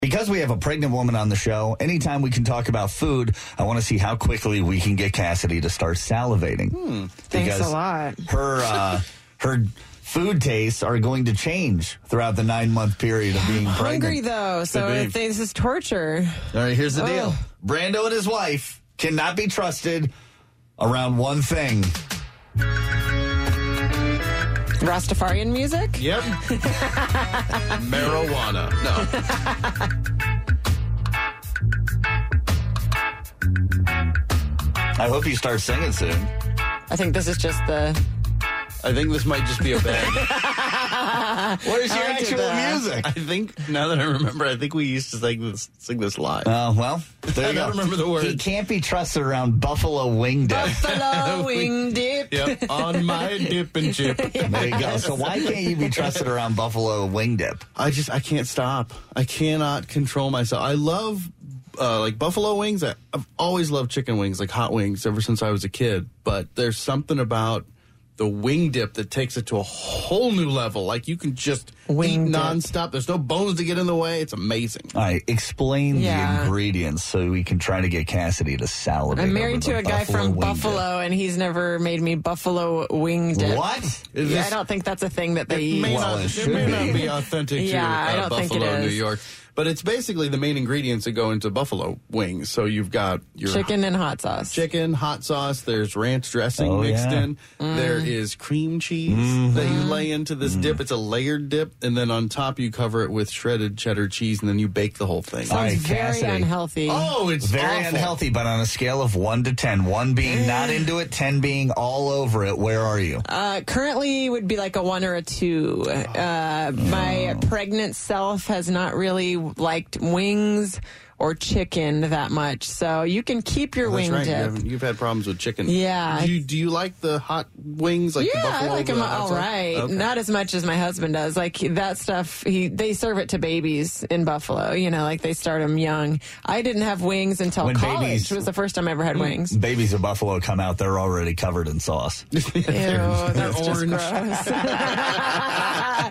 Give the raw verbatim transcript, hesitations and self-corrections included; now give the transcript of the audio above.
Because we have a pregnant woman on the show, anytime we can talk about food, I want to see how quickly we can get Cassidy to start salivating. Hmm. Thanks a lot. Her, uh, her food tastes are going to change throughout the nine-month period of being pregnant. Hungry, though, so if this is torture. All right, here's the Oh. deal. Brando and his wife cannot be trusted around one thing. Rastafarian music? Yep. Marijuana. No. I hope you start singing soon. I think this is just the... I think this might just be a bag. Where's your I did actual that. music? I think, now that I remember, I think we used to sing this, sing this live. Oh, well, there I you go. don't remember the words. He can't be trusted around Buffalo Wing Dip. Buffalo wing dip. Yep, on my dip and chip. There you go. So why can't you be trusted around Buffalo Wing Dip? I just, I can't stop. I cannot control myself. I love, uh, like, buffalo wings. I, I've always loved chicken wings, like hot wings, ever since I was a kid. But there's something about the wing dip that takes it to a whole new level. Like, you can just Wing eat dip. nonstop. There's no bones to get in the way. It's amazing. All right, explain Yeah. the ingredients so we can try to get Cassidy to salivate. I'm over married the to a guy Buffalo from Wing Buffalo, and he's never made me buffalo wing Dip. dip. What? Is Yeah, this- I don't think that's a thing that they It eat. may, Well, not, it it should may be. not be authentic Yeah, to I uh, don't think Buffalo, it New is. York. But it's basically the main ingredients that go into buffalo wings. So you've got your Chicken and hot sauce. chicken, hot sauce, there's ranch dressing Oh, mixed yeah. in. Mm. There is cream cheese Mm-hmm. that you lay into this dip. It's a layered dip. And then on top you cover it with shredded cheddar cheese, and then you bake the whole thing. All Sounds right, very Cassidy. unhealthy. Oh, it's Very awful. unhealthy, but on a scale of one to ten, one being not into it, ten being all over it, where are you? Uh, currently would be like a one or a two. Uh, my pregnant self has not really liked wings or chicken that much. So you can keep your That's wing right. You dip. haven't- You've had problems with chicken. Yeah. Do you, do you like the hot wings? Like the Yeah, buffalo, I like them the hot all sauce? right. Okay. Not as much as my husband does. Like that stuff, he they serve it to babies in Buffalo. You know, like they start them young. I didn't have wings until When college. babies- was the first time I ever had wings. Babies of Buffalo come out, they're already covered in sauce. Ew, that's just orange. gross.